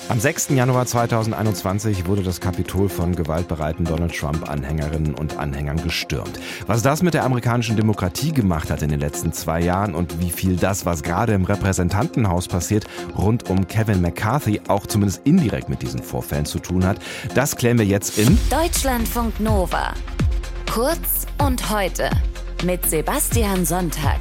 Am 6. Januar 2021 wurde das Kapitol von gewaltbereiten Donald Trump-Anhängerinnen und Anhängern gestürmt. Was das mit der amerikanischen Demokratie gemacht hat in den letzten 2 Jahren und wie viel das, was gerade im Repräsentantenhaus passiert, rund um Kevin McCarthy auch zumindest indirekt mit diesen Vorfällen zu tun hat, das klären wir jetzt in Deutschlandfunk Nova. Kurz und heute mit Sebastian Sonntag.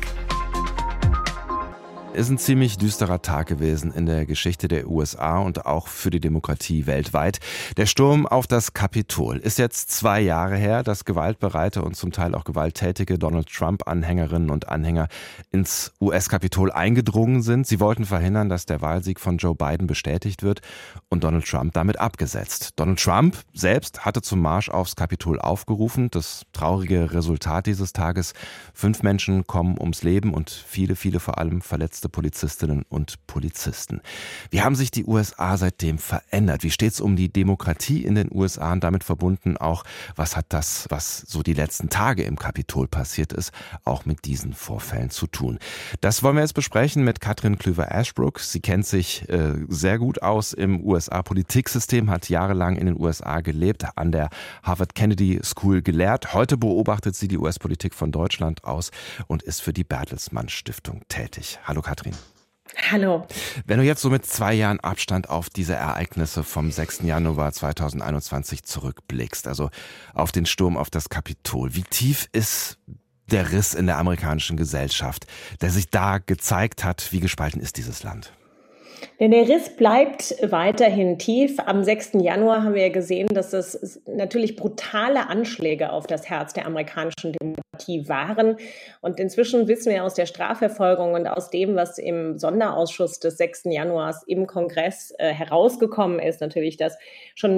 Ist ein ziemlich düsterer Tag gewesen in der Geschichte der USA und auch für die Demokratie weltweit. Der Sturm auf das Kapitol ist jetzt 2 Jahre her, dass gewaltbereite und zum Teil auch gewalttätige Donald Trump-Anhängerinnen und Anhänger ins US-Kapitol eingedrungen sind. Sie wollten verhindern, dass der Wahlsieg von Joe Biden bestätigt wird und Donald Trump damit abgesetzt. Donald Trump selbst hatte zum Marsch aufs Kapitol aufgerufen. Das traurige Resultat dieses Tages: 5 Menschen kommen ums Leben und viele vor allem verletzte Polizistinnen und Polizisten. Wie haben sich die USA seitdem verändert? Wie steht es um die Demokratie in den USA und damit verbunden auch, was hat das, was so die letzten Tage im Kapitol passiert ist, auch mit diesen Vorfällen zu tun? Das wollen wir jetzt besprechen mit Katrin Klüver-Ashbrook. Sie kennt sich sehr gut aus im USA-Politiksystem, hat jahrelang in den USA gelebt, an der Harvard Kennedy School gelehrt. Heute beobachtet sie die US-Politik von Deutschland aus und ist für die Bertelsmann Stiftung tätig. Hallo Katrin. Hallo. Wenn du jetzt so mit 2 Jahren Abstand auf diese Ereignisse vom 6. Januar 2021 zurückblickst, also auf den Sturm auf das Kapitol, wie tief ist der Riss in der amerikanischen Gesellschaft, der sich da gezeigt hat? Wie gespalten ist dieses Land? Denn der Riss bleibt weiterhin tief. Am 6. Januar haben wir ja gesehen, dass es natürlich brutale Anschläge auf das Herz der amerikanischen Demokratie waren. Und inzwischen wissen wir aus der Strafverfolgung und aus dem, was im Sonderausschuss des 6. Januars im Kongress herausgekommen ist, natürlich, dass schon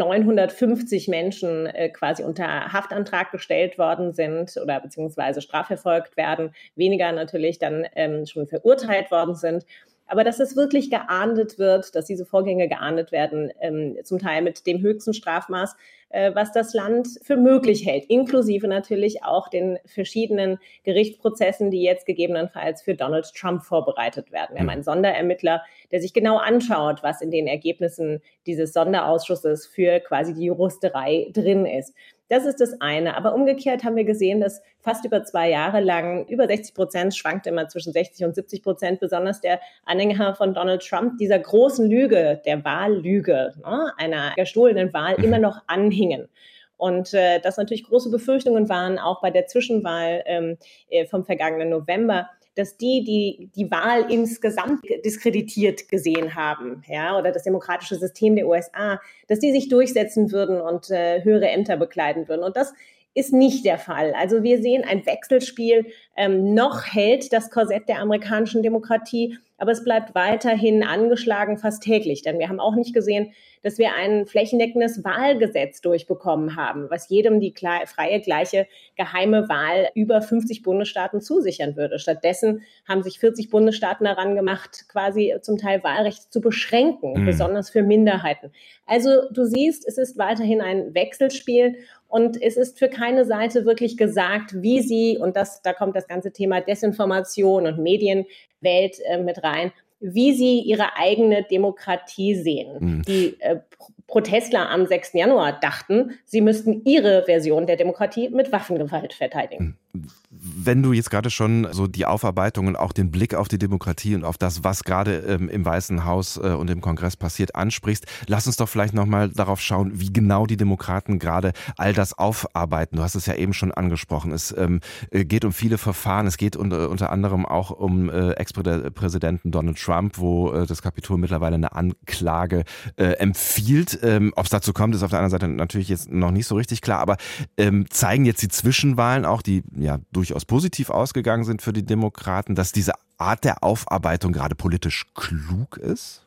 950 Menschen quasi unter Haftantrag gestellt worden sind oder beziehungsweise strafverfolgt werden, weniger natürlich dann schon verurteilt worden sind. Aber dass es wirklich geahndet wird, dass diese Vorgänge geahndet werden, zum Teil mit dem höchsten Strafmaß, was das Land für möglich hält, inklusive natürlich auch den verschiedenen Gerichtsprozessen, die jetzt gegebenenfalls für Donald Trump vorbereitet werden. Wir haben einen Sonderermittler, der sich genau anschaut, was in den Ergebnissen dieses Sonderausschusses für quasi die Juristerei drin ist. Das ist das eine. Aber umgekehrt haben wir gesehen, dass fast über 2 Jahre lang über 60%, schwankt immer zwischen 60 und 70%, besonders der Anhänger von Donald Trump, dieser großen Lüge, der Wahllüge, einer gestohlenen Wahl, immer noch anhingen. Und dass natürlich große Befürchtungen waren, auch bei der Zwischenwahl vom vergangenen November, dass die Wahl insgesamt diskreditiert gesehen haben, ja, oder das demokratische System der USA, dass die sich durchsetzen würden und höhere Ämter bekleiden würden. Und das ist nicht der Fall. Also wir sehen ein Wechselspiel. Noch hält das Korsett der amerikanischen Demokratie, aber es bleibt weiterhin angeschlagen, fast täglich. Denn wir haben auch nicht gesehen, dass wir ein flächendeckendes Wahlgesetz durchbekommen haben, was jedem die freie, gleiche, geheime Wahl über 50 Bundesstaaten zusichern würde. Stattdessen haben sich 40 Bundesstaaten daran gemacht, quasi zum Teil Wahlrecht zu beschränken, besonders für Minderheiten. Also du siehst, es ist weiterhin ein Wechselspiel und es ist für keine Seite wirklich gesagt, wie sie, und da kommt das ganze Thema Desinformation und Medienwelt mit rein, wie sie ihre eigene Demokratie sehen. Die Protestler am 6. Januar dachten, sie müssten ihre Version der Demokratie mit Waffengewalt verteidigen. Wenn du jetzt gerade schon so die Aufarbeitung und auch den Blick auf die Demokratie und auf das, was gerade im Weißen Haus und im Kongress passiert, ansprichst, lass uns doch vielleicht nochmal darauf schauen, wie genau die Demokraten gerade all das aufarbeiten. Du hast es ja eben schon angesprochen. Es geht um viele Verfahren. Es geht unter anderem auch um Ex-Präsidenten Donald Trump, wo das Kapitol mittlerweile eine Anklage empfiehlt. Ob es dazu kommt, ist auf der anderen Seite natürlich jetzt noch nicht so richtig klar. Aber zeigen jetzt die Zwischenwahlen auch, die ja durchaus positiv ausgegangen sind für die Demokraten, dass diese Art der Aufarbeitung gerade politisch klug ist?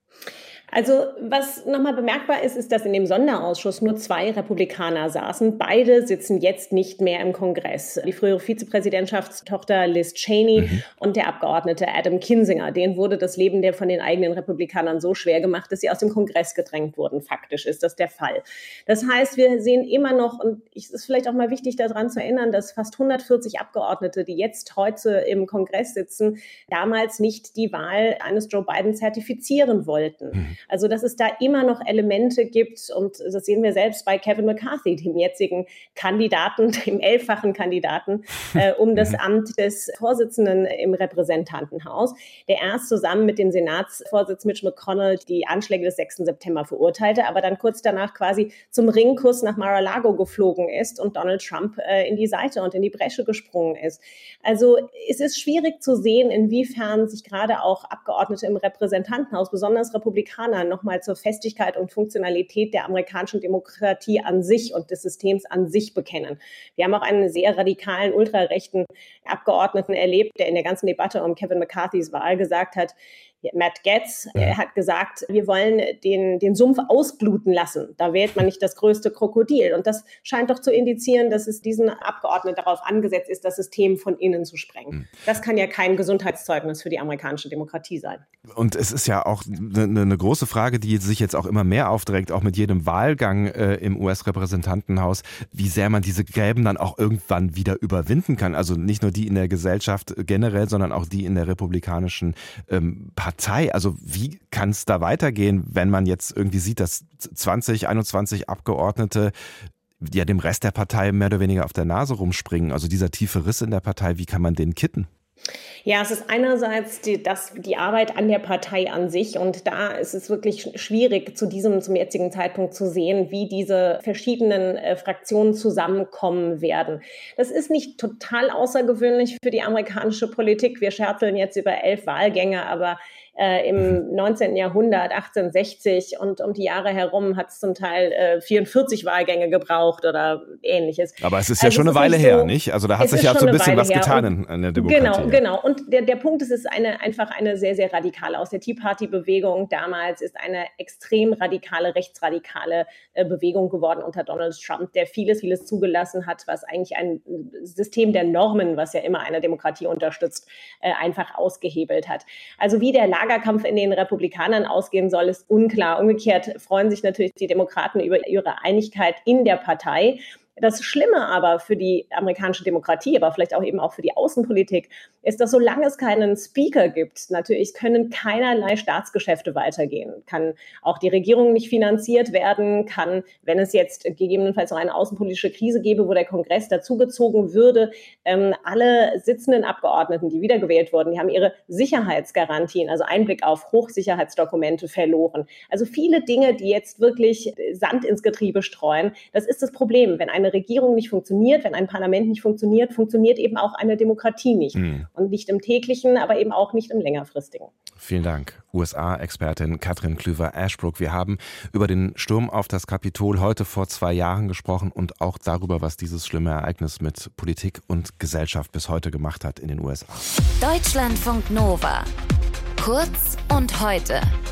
Also was nochmal bemerkbar ist, ist, dass in dem Sonderausschuss nur 2 Republikaner saßen. Beide sitzen jetzt nicht mehr im Kongress. Die frühere Vizepräsidentschaftstochter Liz Cheney und der Abgeordnete Adam Kinzinger. Denen wurde das Leben von den eigenen Republikanern so schwer gemacht, dass sie aus dem Kongress gedrängt wurden. Faktisch ist das der Fall. Das heißt, wir sehen immer noch, und es ist vielleicht auch mal wichtig daran zu erinnern, dass fast 140 Abgeordnete, die jetzt heute im Kongress sitzen, damals nicht die Wahl eines Joe Biden zertifizieren wollten. Also dass es da immer noch Elemente gibt, und das sehen wir selbst bei Kevin McCarthy, dem jetzigen Kandidaten, dem 11-fachen Kandidaten um das Amt des Vorsitzenden im Repräsentantenhaus, der erst zusammen mit dem Senatsvorsitz Mitch McConnell die Anschläge des 6. September verurteilte, aber dann kurz danach quasi zum Ringkuss nach Mar-a-Lago geflogen ist und Donald Trump in die Seite und in die Bresche gesprungen ist. Also es ist schwierig zu sehen, inwiefern sich gerade auch Abgeordnete im Repräsentantenhaus, besonders Republikaner, nochmal zur Festigkeit und Funktionalität der amerikanischen Demokratie an sich und des Systems an sich bekennen. Wir haben auch einen sehr radikalen, ultrarechten Abgeordneten erlebt, der in der ganzen Debatte um Kevin McCarthys Wahl gesagt hat, Matt Gaetz hat gesagt, wir wollen den Sumpf ausbluten lassen. Da wählt man nicht das größte Krokodil. Und das scheint doch zu indizieren, dass es diesen Abgeordneten darauf angesetzt ist, das System von innen zu sprengen. Das kann ja kein Gesundheitszeugnis für die amerikanische Demokratie sein. Und es ist ja auch eine große Frage, die sich jetzt auch immer mehr aufdrängt, auch mit jedem Wahlgang im US-Repräsentantenhaus, wie sehr man diese Gräben dann auch irgendwann wieder überwinden kann. Also nicht nur die in der Gesellschaft generell, sondern auch die in der republikanischen Partei. Also wie kann es da weitergehen, wenn man jetzt irgendwie sieht, dass 21 Abgeordnete ja dem Rest der Partei mehr oder weniger auf der Nase rumspringen? Also dieser tiefe Riss in der Partei, wie kann man den kitten? Ja, es ist einerseits die Arbeit an der Partei an sich, und da ist es wirklich schwierig zum jetzigen Zeitpunkt zu sehen, wie diese verschiedenen Fraktionen zusammenkommen werden. Das ist nicht total außergewöhnlich für die amerikanische Politik. Wir scherzeln jetzt über 11 Wahlgänge, aber im 19. Jahrhundert, 1860 und um die Jahre herum hat es zum Teil 44 Wahlgänge gebraucht oder Ähnliches. Aber es ist ja schon eine Weile her, nicht? Also da hat sich ja so ein bisschen was getan in der Demokratie. Genau. Und der Punkt ist, es ist einfach eine sehr, sehr radikale. Aus der Tea Party-Bewegung damals ist eine extrem radikale, rechtsradikale Bewegung geworden unter Donald Trump, der vieles zugelassen hat, was eigentlich ein System der Normen, was ja immer eine Demokratie unterstützt, einfach ausgehebelt hat. Also wie der Lagerkampf in den Republikanern ausgehen soll, ist unklar. Umgekehrt freuen sich natürlich die Demokraten über ihre Einigkeit in der Partei. Das Schlimme aber für die amerikanische Demokratie, aber vielleicht auch eben auch für die Außenpolitik, ist, dass solange es keinen Speaker gibt, natürlich können keinerlei Staatsgeschäfte weitergehen. Kann auch die Regierung nicht finanziert werden, kann, wenn es jetzt gegebenenfalls noch eine außenpolitische Krise gäbe, wo der Kongress dazugezogen würde, alle sitzenden Abgeordneten, die wiedergewählt wurden, die haben ihre Sicherheitsgarantien, also Einblick auf Hochsicherheitsdokumente verloren. Also viele Dinge, die jetzt wirklich Sand ins Getriebe streuen, das ist das Problem. Wenn eine Regierung nicht funktioniert, wenn ein Parlament nicht funktioniert, funktioniert eben auch eine Demokratie nicht. Und nicht im täglichen, aber eben auch nicht im längerfristigen. Vielen Dank. USA-Expertin Katrin Klüver-Ashbrook. Wir haben über den Sturm auf das Kapitol heute vor 2 Jahren gesprochen und auch darüber, was dieses schlimme Ereignis mit Politik und Gesellschaft bis heute gemacht hat in den USA. Deutschlandfunk Nova. Kurz und heute.